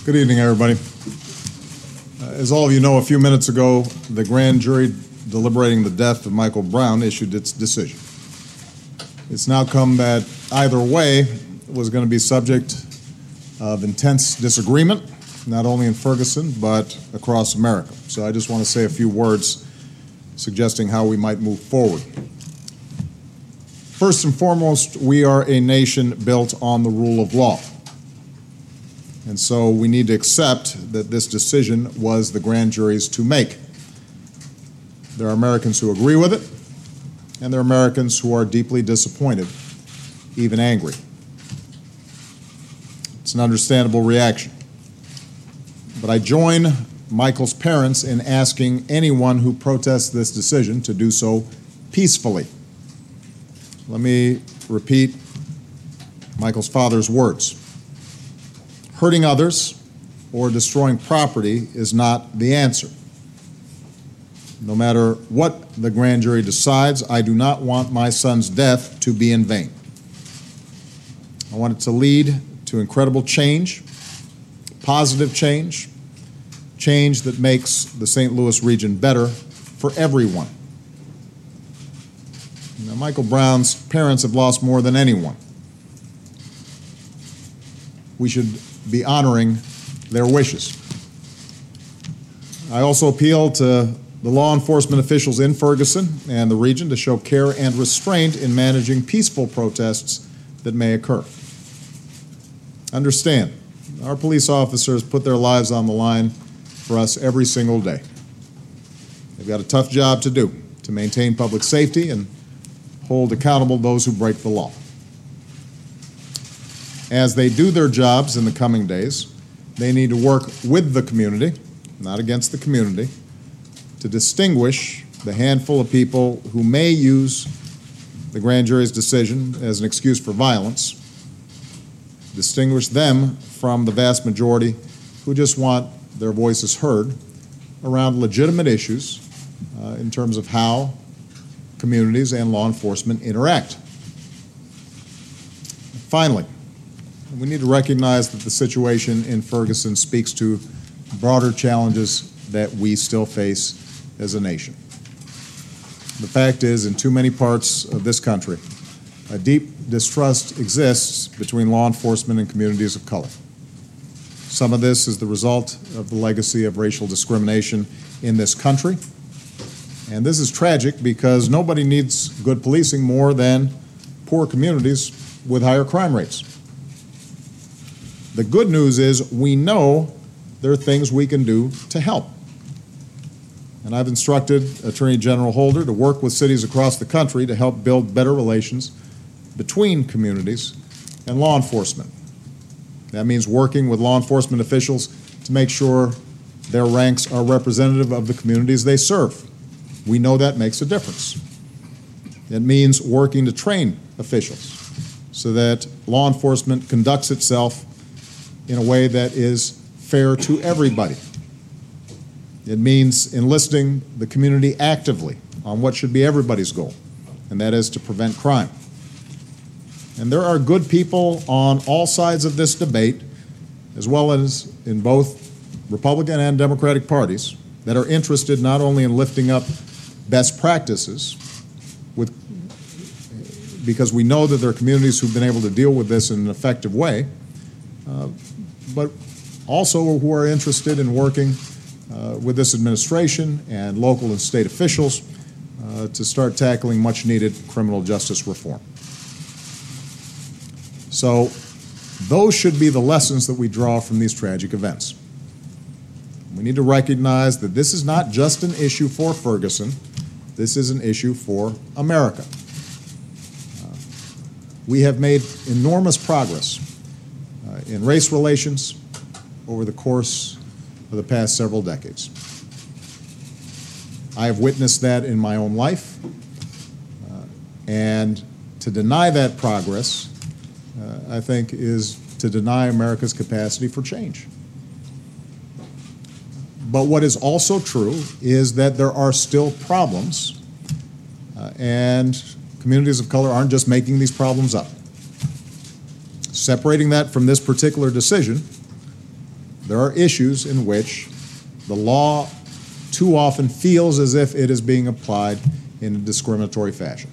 Good evening, everybody. As all of you know, a few minutes ago, the grand jury deliberating the death of Michael Brown issued its decision. It's now come that either way was going to be subject of intense disagreement, not only in Ferguson, but across America. So I just want to say a few words suggesting how we might move forward. First and foremost, we are a nation built on the rule of law. And so we need to accept that this decision was the grand jury's to make. There are Americans who agree with it, and there are Americans who are deeply disappointed, even angry. It's an understandable reaction. But I join Michael's parents in asking anyone who protests this decision to do so peacefully. Let me repeat Michael's father's words. Hurting others or destroying property is not the answer. No matter what the grand jury decides, I do not want my son's death to be in vain. I want it to lead to incredible change, positive change, change that makes the St. Louis region better for everyone. Now, Michael Brown's parents have lost more than anyone. We should be honoring their wishes. I also appeal to the law enforcement officials in Ferguson and the region to show care and restraint in managing peaceful protests that may occur. Understand, our police officers put their lives on the line for us every single day. They've got a tough job to do to maintain public safety and hold accountable those who break the law. As they do their jobs in the coming days, they need to work with the community, not against the community, to distinguish the handful of people who may use the grand jury's decision as an excuse for violence, distinguish them from the vast majority who just want their voices heard around legitimate issues in terms of how communities and law enforcement interact. Finally, we need to recognize that the situation in Ferguson speaks to broader challenges that we still face as a nation. The fact is, in too many parts of this country, a deep distrust exists between law enforcement and communities of color. Some of this is the result of the legacy of racial discrimination in this country. And this is tragic because nobody needs good policing more than poor communities with higher crime rates. The good news is we know there are things we can do to help. And I've instructed Attorney General Holder to work with cities across the country to help build better relations between communities and law enforcement. That means working with law enforcement officials to make sure their ranks are representative of the communities they serve. We know that makes a difference. It means working to train officials so that law enforcement conducts itself in a way that is fair to everybody. It means enlisting the community actively on what should be everybody's goal, and that is to prevent crime. And there are good people on all sides of this debate, as well as in both Republican and Democratic parties, that are interested not only in lifting up best practices, because we know that there are communities who've been able to deal with this in an effective way, but also who are interested in working with this administration and local and state officials to start tackling much-needed criminal justice reform. So those should be the lessons that we draw from these tragic events. We need to recognize that this is not just an issue for Ferguson, this is an issue for America. We have made enormous progress in race relations over the course of the past several decades. I have witnessed that in my own life, and to deny that progress, I think, is to deny America's capacity for change. But what is also true is that there are still problems, and communities of color aren't just making these problems up. Separating that from this particular decision, there are issues in which the law too often feels as if it is being applied in a discriminatory fashion.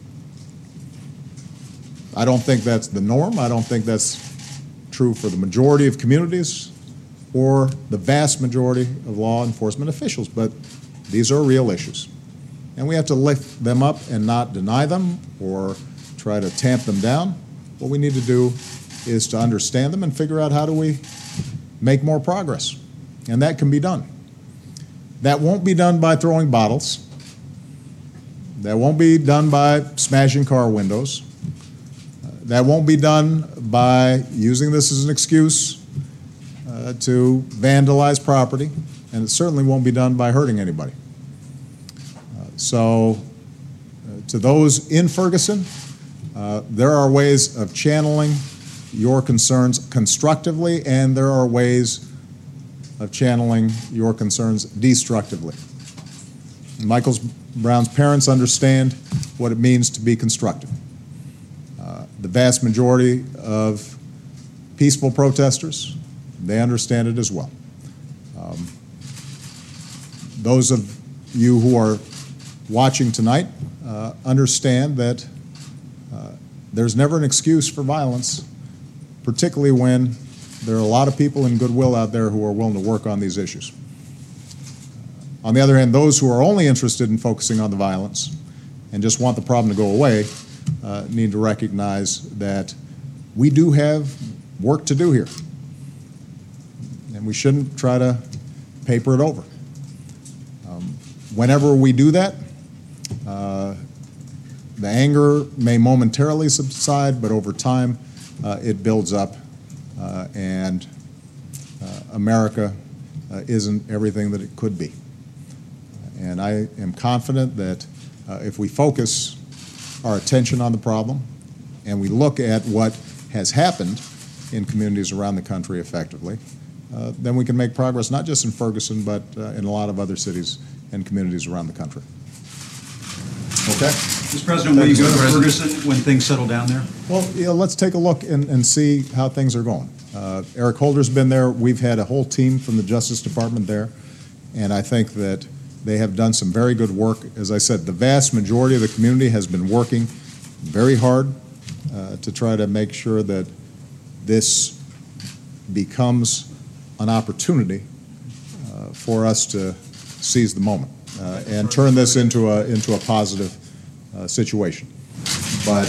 I don't think that's the norm. I don't think that's true for the majority of communities or the vast majority of law enforcement officials, but these are real issues. And we have to lift them up and not deny them or try to tamp them down. What we need to do is to understand them and figure out how do we make more progress. And that can be done. That won't be done by throwing bottles. That won't be done by smashing car windows. That won't be done by using this as an excuse to vandalize property, and it certainly won't be done by hurting anybody. To those in Ferguson, there are ways of channeling your concerns constructively, and there are ways of channeling your concerns destructively. Michael Brown's parents understand what it means to be constructive. The vast majority of peaceful protesters, they understand it as well. Those of you who are watching tonight understand that there's never an excuse for violence, particularly when there are a lot of people in goodwill out there who are willing to work on these issues. On the other hand, those who are only interested in focusing on the violence and just want the problem to go away need to recognize that we do have work to do here. And we shouldn't try to paper it over. Whenever we do that, the anger may momentarily subside, but over time it builds up, and America isn't everything that it could be. And I am confident that if we focus our attention on the problem and we look at what has happened in communities around the country effectively, then we can make progress not just in Ferguson, but in a lot of other cities and communities around the country. Okay? Mr. President, will you go to Ferguson when things settle down there? Well, let's take a look and see how things are going. Eric Holder's been there. We've had a whole team from the Justice Department there, and I think that they have done some very good work. As I said, the vast majority of the community has been working very hard to try to make sure that this becomes an opportunity for us to seize the moment and turn this into a positive situation. But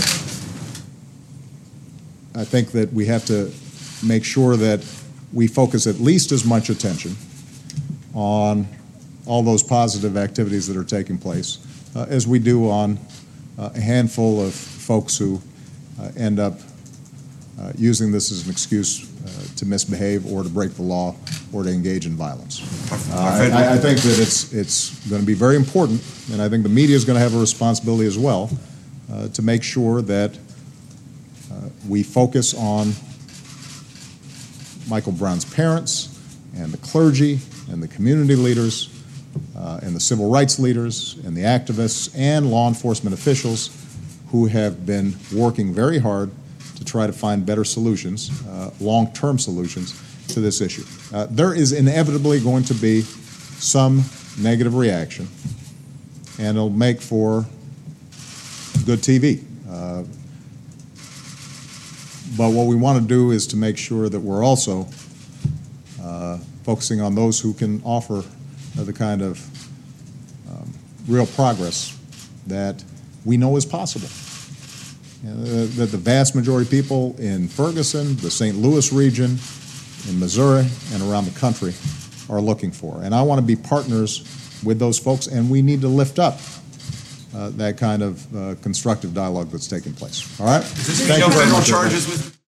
I think that we have to make sure that we focus at least as much attention on all those positive activities that are taking place as we do on a handful of folks who end up using this as an excuse to misbehave or to break the law or to engage in violence. I think that it's going to be very important, and I think the media is going to have a responsibility as well to make sure that we focus on Michael Brown's parents and the clergy and the community leaders and the civil rights leaders and the activists and law enforcement officials who have been working very hard to try to find better solutions, long-term solutions to this issue. There is inevitably going to be some negative reaction, and it'll make for good TV. But what we want to do is to make sure that we're also focusing on those who can offer the kind of real progress that we know is possible. That the vast majority of people in Ferguson, the St. Louis region, in Missouri, and around the country are looking for. And I want to be partners with those folks, and we need to lift up that kind of constructive dialogue that's taking place. All right? Is this no federal charges with